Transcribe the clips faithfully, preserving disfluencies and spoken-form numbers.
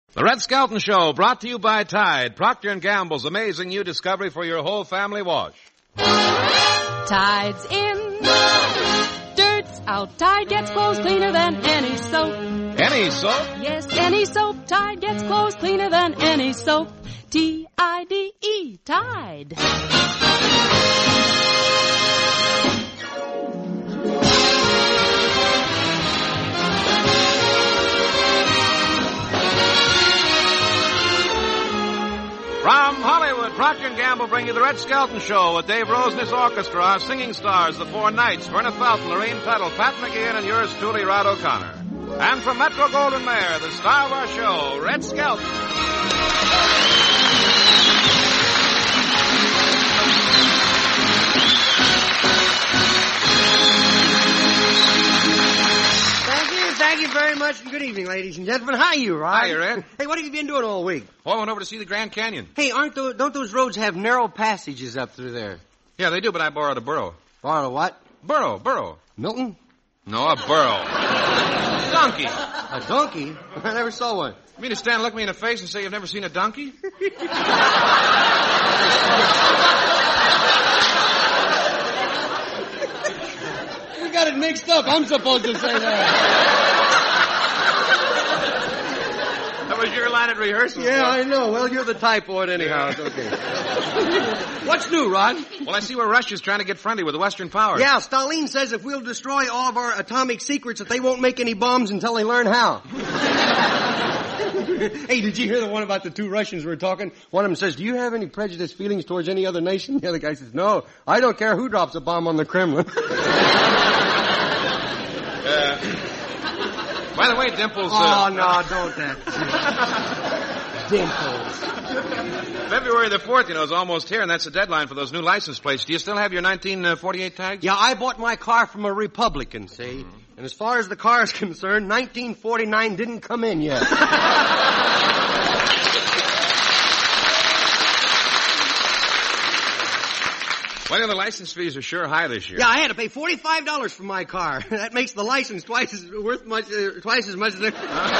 The Red Skelton Show, brought to you by Tide, Procter and Gamble's amazing new discovery for your whole family wash. Tide's in, dirt's out. Tide gets clothes cleaner than any soap. Any soap? Yes, any soap. Tide gets clothes cleaner than any soap. T I D E, Tide. From Hollywood, Procter and Gamble bring you the Red Skelton Show with Dave Rose and his orchestra, our singing stars, the Four Knights, Verna Felton, Lorene Tuttle, Pat McGeehan, and yours truly, Rod O'Connor. And from Metro Goldwyn Mayer, the star of our show, Red Skelton. Thank you very much, and good evening, ladies and gentlemen. How are you, Rod? Hi, Red. Hey, what have you been doing all week? Oh, I went over to see the Grand Canyon. Hey, aren't those, don't those roads have narrow passages up through there? Yeah, they do, but I borrowed a burro. Borrowed a what? Burro, burro. Milton? No, a burro. Donkey. A donkey? I never saw one. You mean to stand and look me in the face and say you've never seen a donkey? We got it mixed up. I'm supposed to say that. That was your line at rehearsal. Yeah, I know. Well, you're the typoid anyhow. It's okay. What's new, Rod? Well, I see where Russia's trying to get friendly with the Western powers. Yeah, Stalin says if we'll destroy all of our atomic secrets, that they won't make any bombs until they learn how. Hey, did you hear the one about the two Russians we were talking? One of them says, do you have any prejudiced feelings towards any other nation? The other guy says, no, I don't care who drops a bomb on the Kremlin. uh, by the way, Dimples... Oh, uh, no, don't that. Dimples. February the fourth, you know, is almost here, and that's the deadline for those new license plates. Do you still have your nineteen forty-eight tags? Yeah, I bought my car from a Republican, see? Mm-hmm. And as far as the car is concerned, nineteen forty-nine didn't come in yet. Well, the license fees are sure high this year. Yeah, I had to pay forty-five dollars for my car. That makes the license twice as worth much, uh, twice as much as the...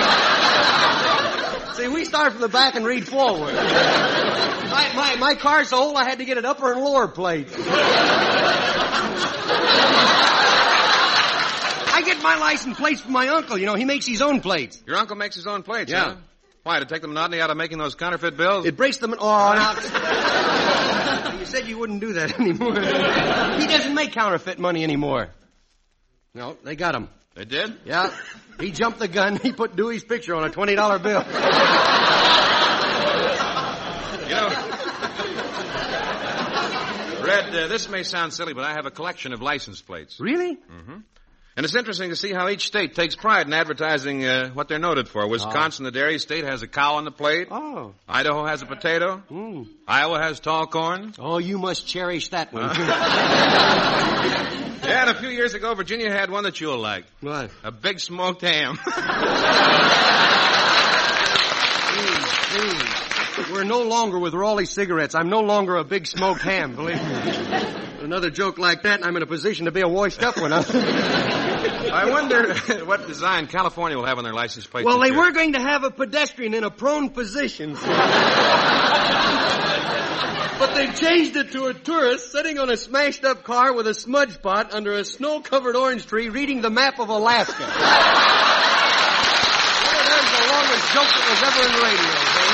See, we start from the back and read forward. My, my, my car's so old, I had to get it upper and lower plates. I get my license plates from my uncle. You know, he makes his own plates. Your uncle makes his own plates, yeah. Huh? Why, to take the monotony out of making those counterfeit bills? It breaks them... Oh, now... You said you wouldn't do that anymore. He doesn't make counterfeit money anymore. No, they got him. They did? Yeah. He jumped the gun. He put Dewey's picture on a twenty dollar bill. You know... Red, uh, this may sound silly, but I have a collection of license plates. Really? Mm-hmm. And it's interesting to see how each state takes pride in advertising uh, what they're noted for. Wisconsin, oh. the dairy state, has a cow on the plate. Oh. Idaho has a potato. Mm. Iowa has tall corn. Oh, you must cherish that one. Uh. Yeah, and a few years ago, Virginia had one that you'll like. What? A big smoked ham. Please, please. We're no longer with Raleigh cigarettes. I'm no longer a big smoked ham, believe me. Another joke like that, and I'm in a position to be a washed up one. I wonder what design California will have on their license plate. Well, they year. were going to have a pedestrian in a prone position. But they've changed it to a tourist sitting on a smashed-up car with a smudge pot under a snow-covered orange tree reading the map of Alaska. Oh, there's the longest joke that was ever in radio.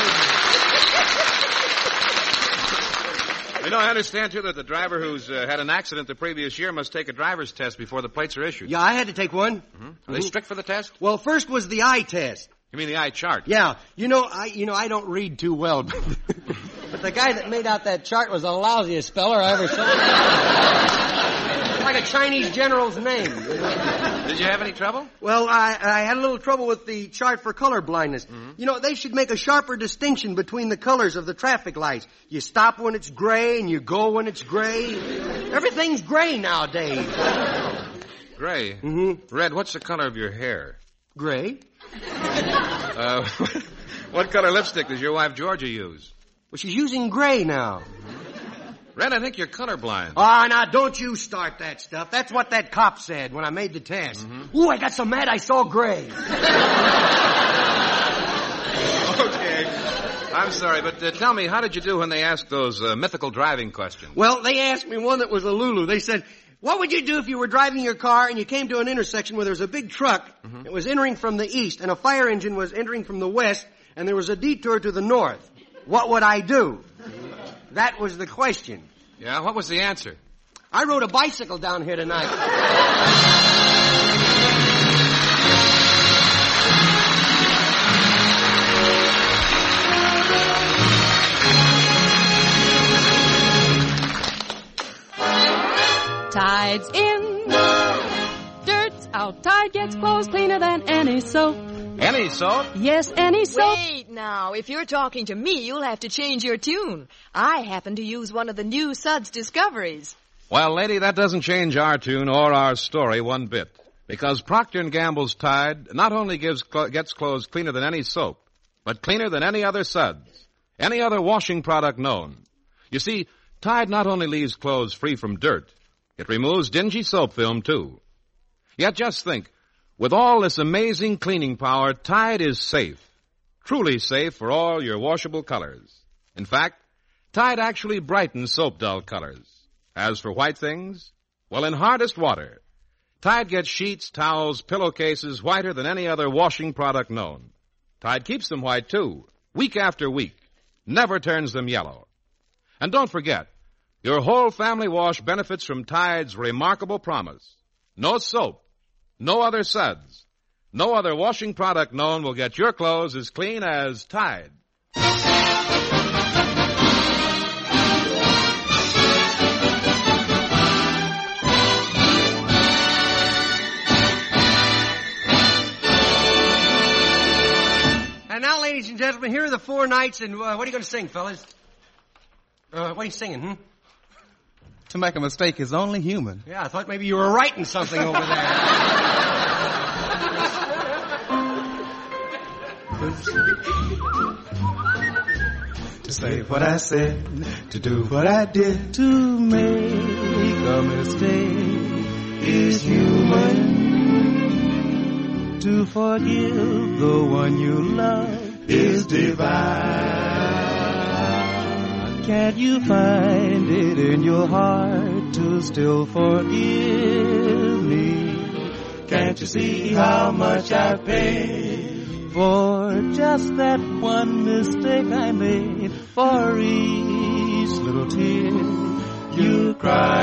You know, I understand, too, that the driver who's uh, had an accident the previous year must take a driver's test before the plates are issued. Yeah, I had to take one. Mm-hmm. Are mm-hmm. they strict for the test? Well, first was the eye test. You mean the eye chart? Yeah. You know, I you know I don't read too well, but, but the guy that made out that chart was the lousiest speller I ever saw. Like a Chinese general's name. Did you have any trouble? Well, I, I had a little trouble with the chart for color blindness. Mm-hmm. You know, they should make a sharper distinction between the colors of the traffic lights. You stop when it's gray and you go when it's gray. Everything's gray nowadays. Gray? Mm-hmm. Red, what's the color of your hair? Gray. Uh, what color lipstick does your wife Georgia use? Well, she's using gray now. Red, I think you're colorblind. Ah, oh, now, don't you start that stuff. That's what that cop said when I made the test. Mm-hmm. Ooh, I got so mad I saw gray. I'm sorry, but uh, tell me, how did you do when they asked those uh, mythical driving questions? Well, they asked me one that was a Lulu. They said, what would you do if you were driving your car and you came to an intersection where there was a big truck mm-hmm. that was entering from the east and a fire engine was entering from the west and there was a detour to the north? What would I do? That was the question. Yeah, what was the answer? I rode a bicycle down here tonight. Tide's in, dirt's out. Tide gets clothes cleaner than any soap. Any soap? Yes, any soap. Wait now, if you're talking to me, you'll have to change your tune. I happen to use one of the new Suds Discoveries. Well, lady, that doesn't change our tune or our story one bit. Because Procter and Gamble's Tide not only gives cl- gets clothes cleaner than any soap, but cleaner than any other suds, any other washing product known. You see, Tide not only leaves clothes free from dirt, it removes dingy soap film, too. Yet just think, with all this amazing cleaning power, Tide is safe, truly safe for all your washable colors. In fact, Tide actually brightens soap dull colors. As for white things, well, in hardest water, Tide gets sheets, towels, pillowcases whiter than any other washing product known. Tide keeps them white, too, week after week, never turns them yellow. And don't forget, your whole family wash benefits from Tide's remarkable promise. No soap, no other suds, no other washing product known will get your clothes as clean as Tide. And now, ladies and gentlemen, here are the four nights, and uh, what are you going to sing, fellas? Uh, what are you singing, hmm? To make a mistake is only human. Yeah, I thought maybe you were writing something over there. To say what I said, to do what I did, to make a mistake is human. To forgive the one you love is divine. Can't you find it in your heart to still forgive me? Can't you see how much I paid for just that one mistake I made? For each little tear you're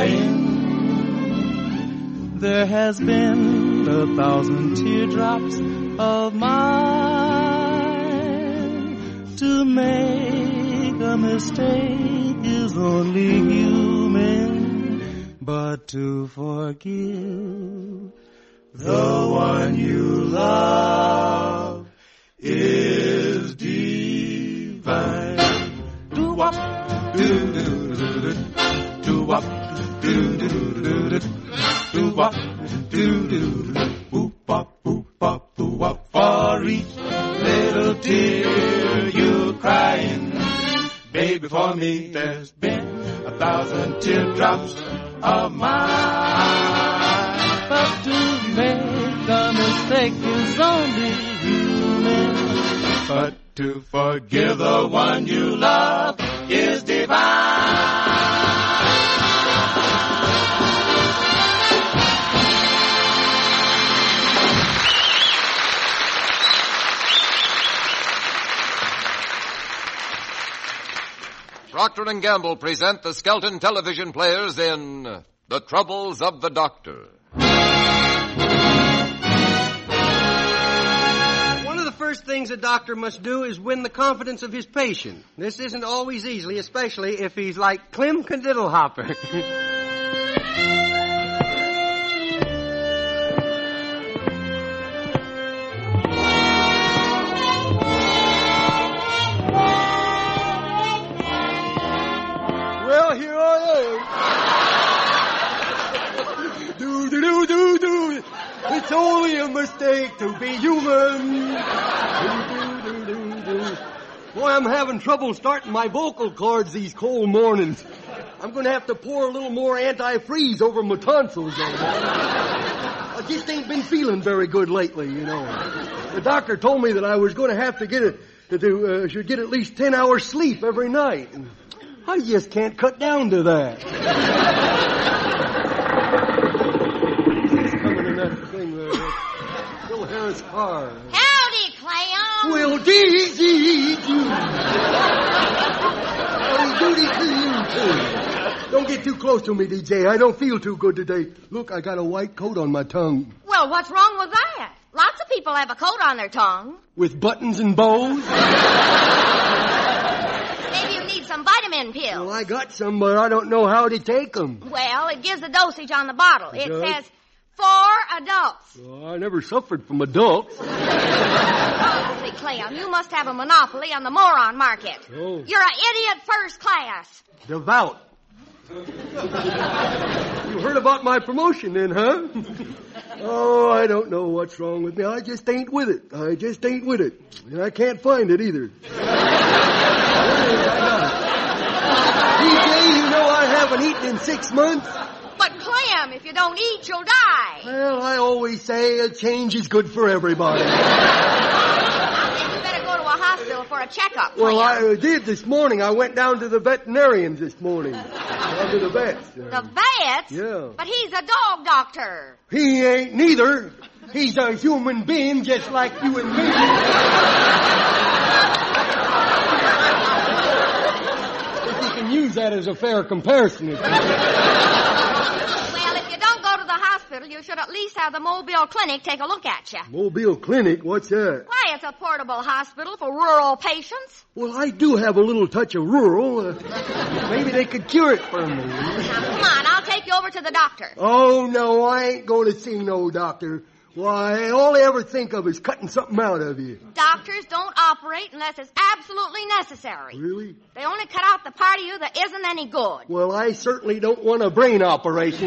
crying, there has been a thousand teardrops of mine. To make a mistake is only human, but to forgive the one you love is divine. Do wop, do do do do, do wop, do do do do, do wop, do do do, boop bop, boop bop, boop wop. For each little tear you're crying, baby, for me there's been a thousand teardrops of mine. But to make a mistake is only human, but to forgive the one you love is divine. Procter and Gamble present the Skelton television players in The Troubles of the Doctor. One of the first things a doctor must do is win the confidence of his patient. This isn't always easy, especially if he's like Clem Cadiddlehopper. Well, here I am. do, do, do, do, do. It's only a mistake to be human. Do, do, do, do, do. Boy, I'm having trouble starting my vocal cords these cold mornings. I'm going to have to pour a little more antifreeze over my tonsils. I just ain't been feeling very good lately, you know. The doctor told me that I was going to have to get a they uh, should get at least ten hours sleep every night. I just can't cut down to that. He's coming in that thing there. That Bill Harris car. Howdy, Clam. Well, dee, dee, dee. Howdy doody to you, too. Don't get too close to me, D J. I don't feel too good today. Look, I got a white coat on my tongue. Well, what's wrong with that? Lots of people have a coat on their tongue. With buttons and bows? Maybe you need some vitamin pills. Well, I got some, but I don't know how to take them. Well, it gives the dosage on the bottle. It does? says, for adults. Well, I never suffered from adults. Oh, see, Clam, you must have a monopoly on the moron market. Oh. You're an idiot first class. Devout. You heard about my promotion then, huh? Oh, I don't know what's wrong with me. I just ain't with it. I just ain't with it. And I can't find it either. D J, you know I haven't eaten in six months. But, Clam, if you don't eat, you'll die. Well, I always say a change is good for everybody. I think you better go to a hospital for a checkup, Clam. Well, I did this morning. I went down to the veterinarians this morning. Down to the vets. The vets? Yeah. But he's a dog doctor. He ain't neither. He's a human being just like you and me. If you can use that as a fair comparison. If you... Well, if you don't go to the hospital, you should at least have the Mobile Clinic take a look at you. Mobile Clinic? What's that? Why, it's a portable hospital for rural patients. Well, I do have a little touch of rural. Uh, maybe they could cure it for me. Now, come on, I'll take you over to the doctor. Oh, no, I ain't going to see no doctor. Why, all I ever think of is cutting something out of you. Doctors don't operate unless it's absolutely necessary. Really? They only cut out the part of you that isn't any good. Well, I certainly don't want a brain operation.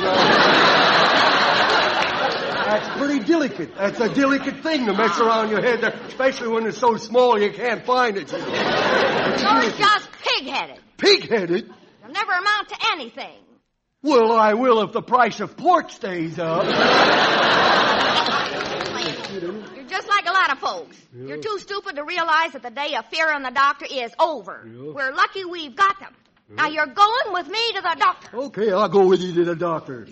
That's pretty delicate. That's a delicate thing to mess around your head, especially when it's so small you can't find it. You're just pig-headed. Pig-headed? You'll never amount to anything. Well, I will if the price of pork stays up. You're just like a lot of folks. Yeah. You're too stupid to realize that the day of fearing the doctor is over. Yeah. We're lucky we've got them. Yeah. Now, you're going with me to the doctor. Okay, I'll go with you to the doctor.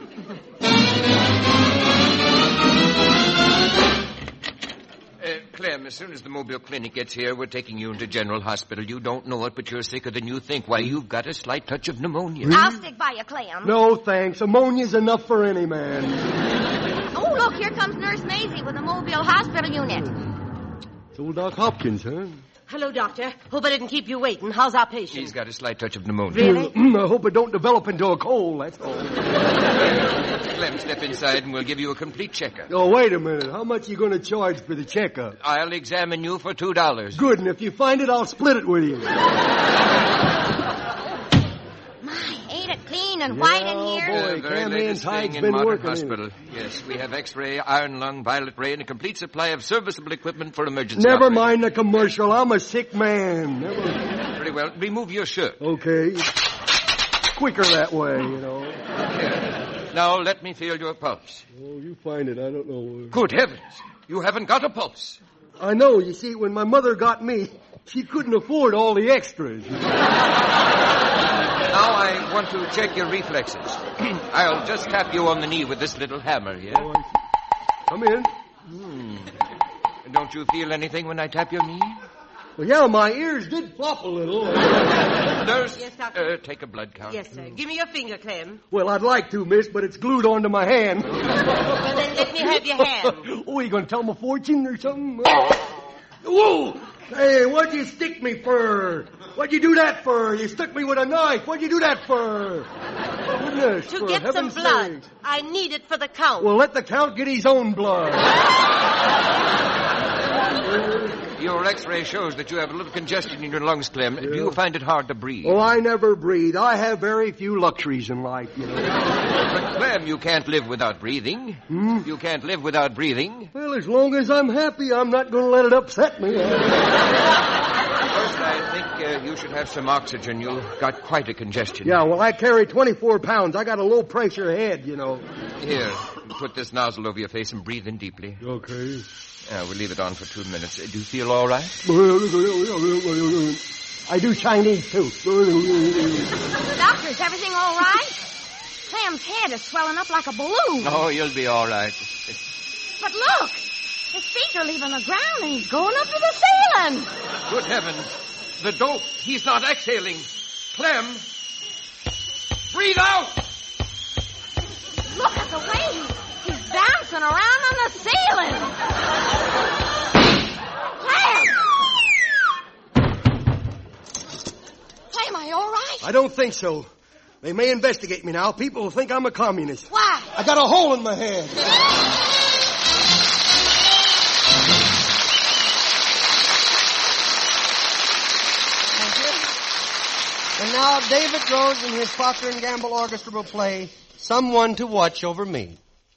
Uh, Clem, as soon as the Mobile Clinic gets here, we're taking you into General Hospital. You don't know it, but you're sicker than you think. Why, you've got a slight touch of pneumonia. Really? I'll stick by you, Clem. No, thanks. Ammonia's enough for any man. Oh, look, here comes Nurse Maisie with the Mobile Hospital unit. It's old Doc Hopkins, huh? Hello, Doctor. Hope I didn't keep you waiting. How's our patient? He's got a slight touch of pneumonia. Really? I hope it don't develop into a cold, that's all. Clem, step inside and we'll give you a complete checkup. Oh, wait a minute. How much you going to charge for the checkup? I'll examine you for two dollars. Good, and if you find it, I'll split it with you. My, ain't it clean and white in here? boy. The very Cam latest Ann's hide's thing in been modern working hospital. Yes, we have X-ray, iron lung, violet ray, and a complete supply of serviceable equipment for emergency Never operations. mind the commercial. I'm a sick man. Never... Very well. Remove your shirt. Okay. Quicker that way, you know. Here. Now, let me feel your pulse. Oh, you find it. I don't know. Good heavens. You haven't got a pulse. I know. You see, when my mother got me, she couldn't afford all the extras. Now I want to check your reflexes. I'll just tap you on the knee with this little hammer here. Oh, I see. Come in. Hmm. Don't you feel anything when I tap your knee? Well, yeah, my ears did flop a little. Nurse, Yes, doctor. uh, take a blood count. Yes, sir. Give me your finger, Clem. Well, I'd like to, miss, but it's glued onto my hand. Well, then let me have your hand. Oh, you going to tell my fortune or something? Whoa! Hey, what'd you stick me for? What'd you do that for? You stuck me with a knife. What'd you do that for? Goodness, To for get some heaven's blood. sake. I need it for the count. Well, let the Count get his own blood. Your X-ray shows that you have a little congestion in your lungs, Clem. Do you find it hard to breathe? Oh, I never breathe. I have very few luxuries in life, you know. But, Clem, you can't live without breathing. Hmm? You can't live without breathing. Well, as long as I'm happy, I'm not going to let it upset me. First, I think uh, you should have some oxygen. You've got quite a congestion. Yeah, well, I carry twenty-four pounds. I got a low-pressure head, you know. Here, put this nozzle over your face and breathe in deeply. Okay. Yeah, we'll leave it on for two minutes. Do you feel all right? I do Chinese, too. Doctor, is everything all right? Clem's head is swelling up like a balloon. Oh, you'll be all right. But look, his feet are leaving the ground and he's going up to the ceiling. Good heavens. The dope. He's not exhaling. Clem, breathe out. Look at the way he's, he's bouncing around on the ceiling. Clem! Clem, are you all right? I don't think so. They may investigate me now. People will think I'm a communist. Why? I got a hole in my head. Thank you. And now David Rose and his Procter and Gamble Orchestra will play Someone to Watch Over Me.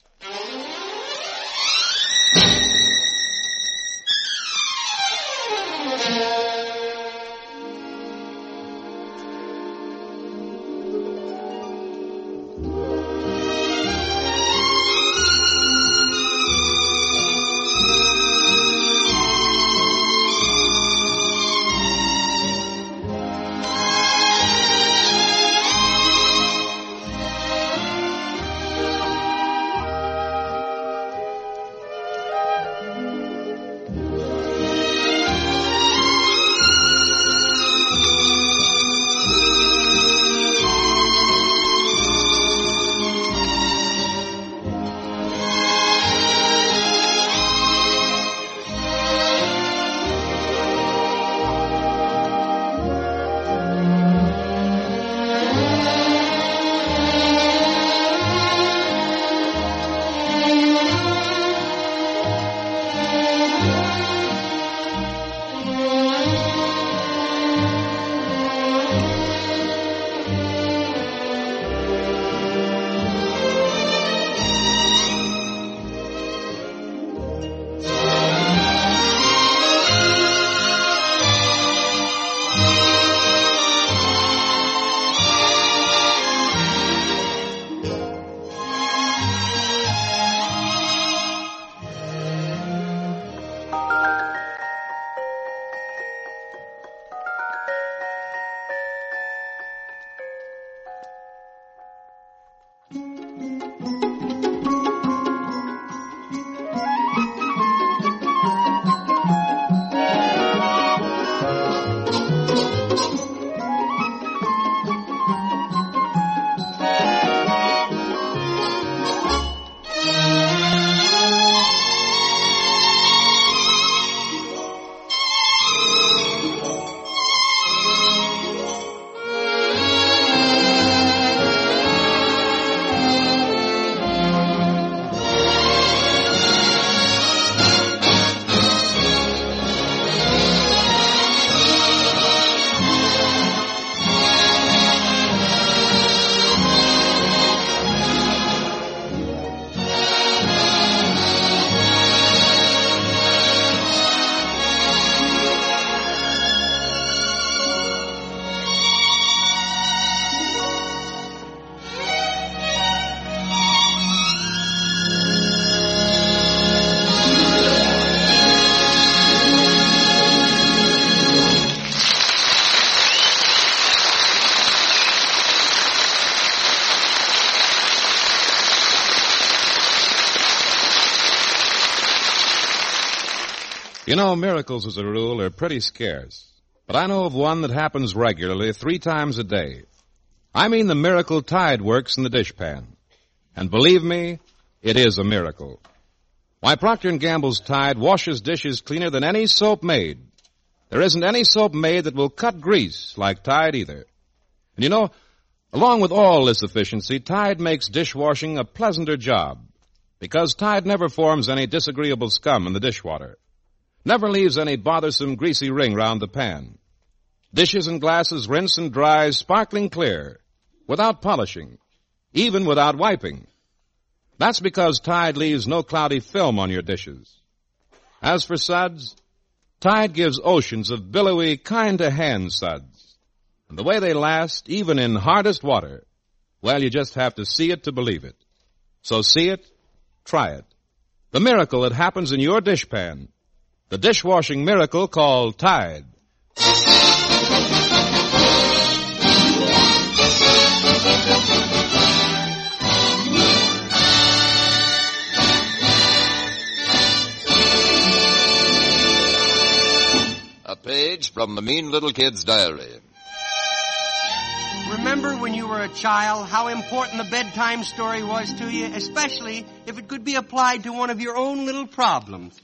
You know, miracles as a rule are pretty scarce. But I know of one that happens regularly three times a day. I mean the miracle Tide works in the dishpan. And believe me, it is a miracle. Why, Procter and Gamble's Tide washes dishes cleaner than any soap made. There isn't any soap made that will cut grease like Tide either. And you know, along with all this efficiency, Tide makes dishwashing a pleasanter job. Because Tide never forms any disagreeable scum in the dishwater. Never leaves any bothersome greasy ring round the pan. Dishes and glasses rinse and dry sparkling clear, without polishing, even without wiping. That's because Tide leaves no cloudy film on your dishes. As for suds, Tide gives oceans of billowy, kind-to-hand suds. And the way they last, even in hardest water, well, you just have to see it to believe it. So see it, Try it. The miracle that happens in your dishpan. The dishwashing miracle called Tide. A page from the Mean Little Kid's diary. Remember when you were a child how important the bedtime story was to you, especially if it could be applied to one of your own little problems.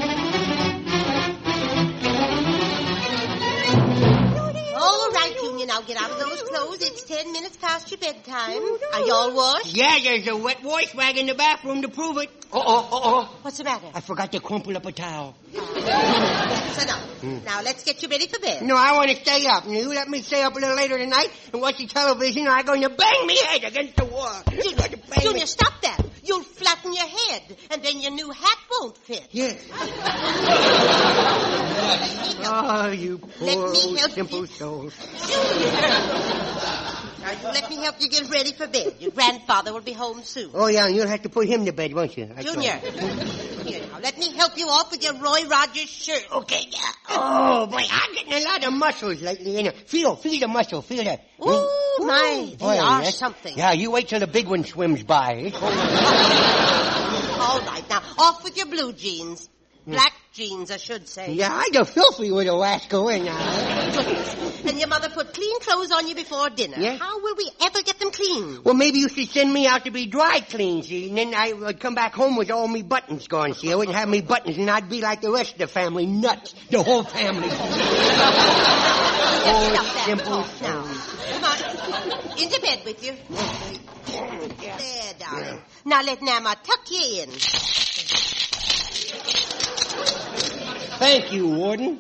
All right, Junior, now get out of those clothes. It's ten minutes past your bedtime. Are you all washed? Yeah, there's a wet wash rag in the bathroom to prove it. Uh-oh, uh-oh. What's the matter? I forgot to crumple up a towel. So now, mm. now let's get you ready for bed. No, I want to stay up. You let me stay up a little later tonight and watch the television, or I'm going to bang me head against the wall. Junior, Junior, stop that. You'll flatten your head, and then your new hat won't fit. Yes. Oh, you poor let me help simple you. soul. Junior. Now, you let me help you get ready for bed. Your grandfather will be home soon. Oh, yeah, and you'll have to put him to bed, won't you? That's Junior. Right. Here, now, let me help you off with your Roy Rogers shirt. Okay, yeah. Oh, boy, I'm getting a lot of muscles lately. You know. Feel, feel the muscle, feel that. Ooh, Ooh my, they boy, are yes. something. Yeah, you wait till the big one swims by. All right, now, off with your blue jeans. Black jeans, I should say. Yeah, I go filthy with a wasco in now. And your mother put clean clothes on you before dinner. Yeah? How will we ever get them clean? Well, maybe you should send me out to be dry clean, see, and then I would come back home with all me buttons gone, see. I wouldn't have me buttons, and I'd be like the rest of the family, nuts. The whole family. Oh, simple now. Come on. Into bed with you. There, darling. Now let Nama tuck you in. Thank you, Warden.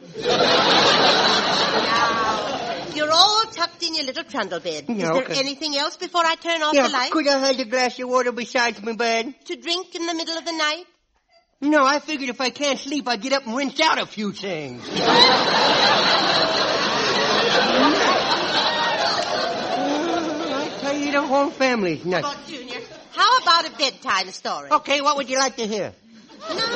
Now, you're all tucked in your little trundle bed. Is Yeah, there okay. anything else before I turn off Yeah, the light? could I have a glass of water besides my bed? To drink in the middle of the night? No, I figured if I can't sleep, I'd get up and rinse out a few things. I tell you, the whole family's nuts. Well, Junior, how about a bedtime story? Okay, what would you like to hear? No, no, no,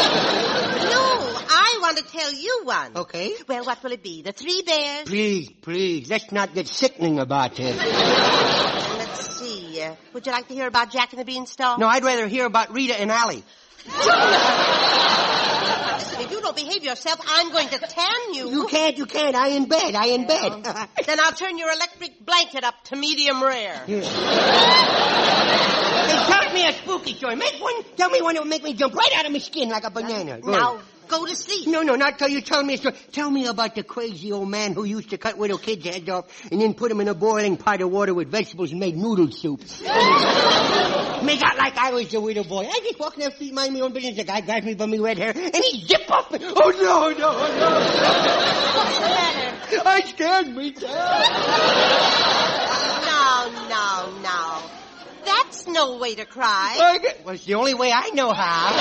I want to tell you one. Okay. Well, what will it be? The Three Bears? Please, please, let's not get sickening about it. Let's see. Uh, would you like to hear about Jack and the Beanstalk? No, I'd rather hear about Rita and Allie. Listen, if you don't behave yourself, I'm going to tan you. You can't, you can't. I in bed, I in bed. Then I'll turn your electric blanket up to medium rare. Yeah. Hey, tell me a spooky story. Make one, tell me one that will make me jump right out of my skin like a banana. Go Now, ahead. go to sleep. No, no, not till you tell me a story. Tell me about the crazy old man who used to cut little kids' heads off and then put them in a boiling pot of water with vegetables and made noodle soup. Make out like I was the little boy. I just walking down the street, mind my own business. The guy grabs me by my red hair and he zip off me. Oh, no, no, no. What's the matter? I scared me. No, no, no. That's no way to cry. Well, it's the only way I know how.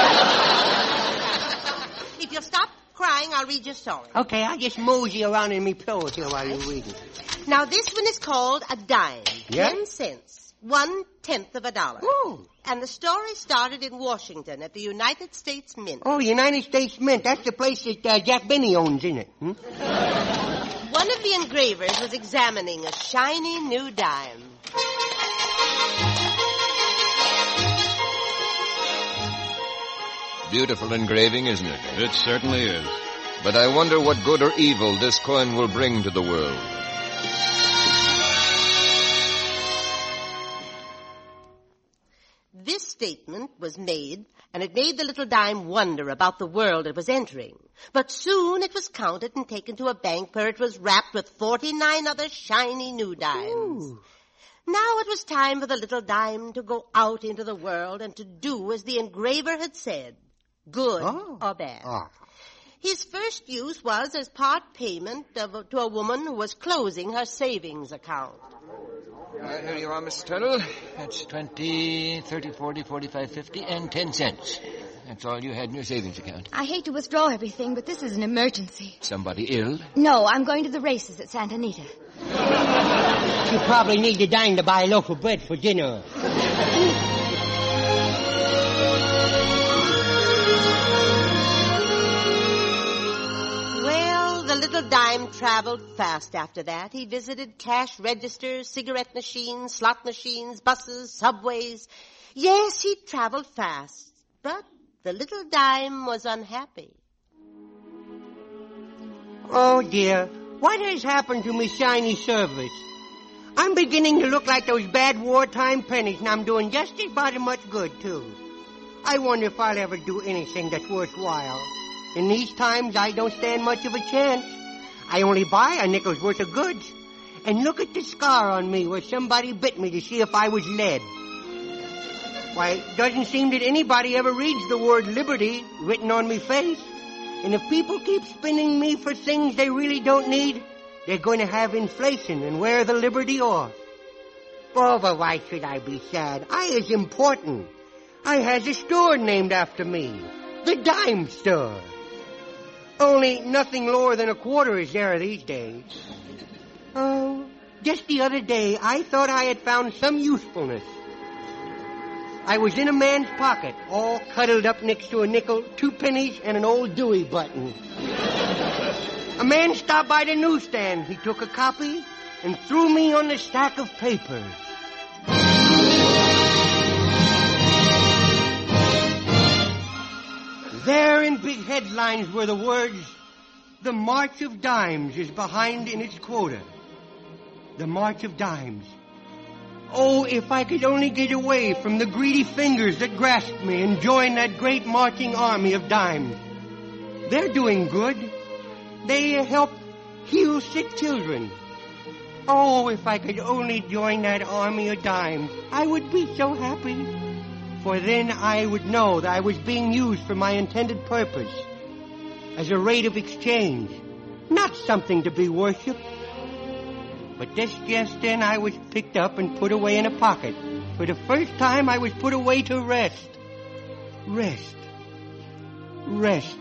If you'll stop crying, I'll read your story. Okay, I'll just mosey around in me pillows here while you're reading. Now, this one is called A Dime. Yeah? Ten cents. One tenth of a dollar. Oh. And the story started in Washington at the United States Mint. Oh, United States Mint. That's the place that uh, Jack Benny owns, isn't it? Hmm? One of the engravers was examining a shiny new dime. Beautiful engraving, isn't it? It certainly is. But I wonder what good or evil this coin will bring to the world. This statement was made, and it made the little dime wonder about the world it was entering. But soon it was counted and taken to a bank where it was wrapped with forty-nine other shiny new dimes. Ooh. Now it was time for the little dime to go out into the world and to do as the engraver had said, good oh. or bad. Oh. His first use was as part payment of, to a woman who was closing her savings account. Uh, here you are, Mister Tuttle. That's twenty, thirty, forty, forty-five, fifty, and ten cents. That's all you had in your savings account. I hate to withdraw everything, but this is an emergency. Somebody ill? No, I'm going to the races at Santa Anita. You probably need the dime to buy a loaf of bread for dinner. little dime traveled fast after that. He visited cash registers, cigarette machines, slot machines, buses, subways. Yes, he traveled fast, but the little dime was unhappy. Oh, dear. What has happened to me shiny service? I'm beginning to look like those bad wartime pennies, and I'm doing just about as much good, too. I wonder if I'll ever do anything that's worthwhile. In these times, I don't stand much of a chance. I only buy a nickel's worth of goods. And look at the scar on me where somebody bit me to see if I was lead. Why, it doesn't seem that anybody ever reads the word liberty written on me face. And if people keep spending me for things they really don't need, they're going to have inflation and wear the liberty off. Oh, but why should I be sad? I is important. I has a store named after me. The Dime Store. Only nothing lower than a quarter is there these days. Oh, just the other day, I thought I had found some usefulness. I was in a man's pocket, all cuddled up next to a nickel, two pennies, and an old Dewey button. A man stopped by the newsstand. He took a copy and threw me on the stack of papers. There in big headlines were the words, "The March of Dimes is behind in its quota." The March of Dimes. Oh, if I could only get away from the greedy fingers that grasped me and join that great marching army of dimes. They're doing good. They help heal sick children. Oh, if I could only join that army of dimes, I would be so happy. For then I would know that I was being used for my intended purpose, as a rate of exchange, not something to be worshipped. But this just then I was picked up and put away in a pocket. For the first time I was put away to rest. Rest. Rest.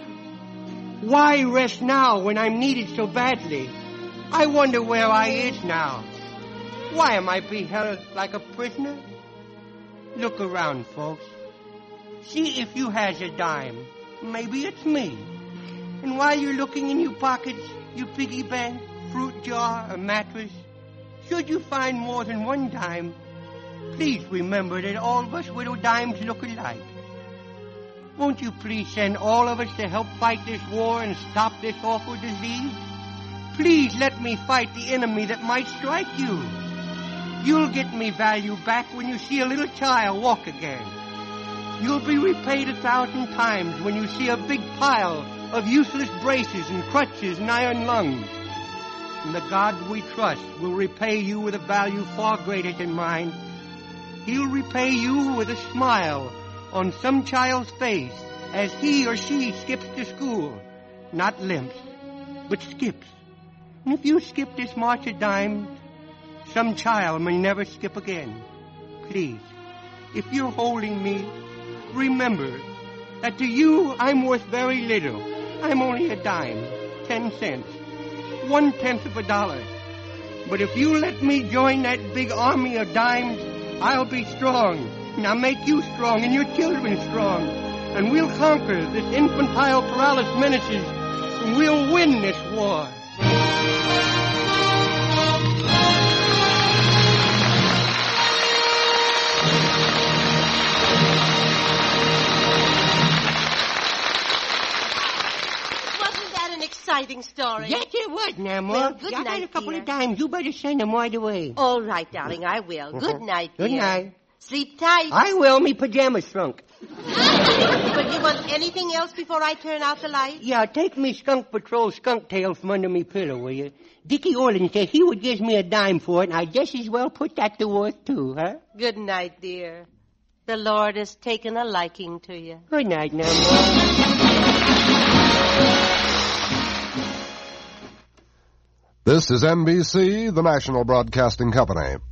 Why rest now when I'm needed so badly? I wonder where I is now. Why am I being held like a prisoner? Look around, folks. See if you has a dime. Maybe it's me. And while you're looking in your pockets, your piggy bank, fruit jar, a mattress, should you find more than one dime, please remember that all of us widow dimes look alike. Won't you please send all of us to help fight this war and stop this awful disease? Please let me fight the enemy that might strike you. You'll get me value back when you see a little child walk again. You'll be repaid a thousand times when you see a big pile of useless braces and crutches and iron lungs. And the God we trust will repay you with a value far greater than mine. He'll repay you with a smile on some child's face as he or she skips to school. Not limps, but skips. And if you skip this march of dimes, some child may never skip again. Please, if you're holding me, remember that to you I'm worth very little. I'm only a dime, ten cents. One-tenth of a dollar. But if you let me join that big army of dimes, I'll be strong. And I'll make you strong and your children strong. And we'll conquer this infantile paralysis menaces. And we'll win this war. Exciting story. Yes, it was, Namo. Well, good I night, got a couple dear. of dimes. You better send them right away. All right, darling, I will. Good night, Good dear. night. Sleep tight. I will. Me pajamas shrunk. But you want anything else before I turn out the light? Yeah, take me skunk patrol skunk tail from under me pillow, will you? Dickie Orland says he would give me a dime for it, and I just as well put that to work, too, huh? Good night, dear. The Lord has taken a liking to you. Good night, Namo. This is N B C, the national broadcasting company.